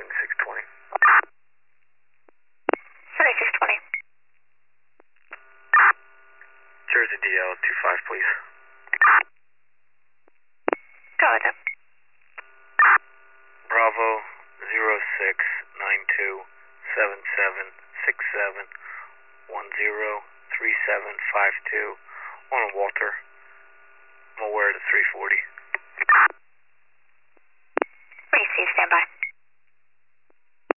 7620. 7620. Jersey DL 25, please. Go with it. Bravo 06927767103752 on Walter. I'm aware of the 340.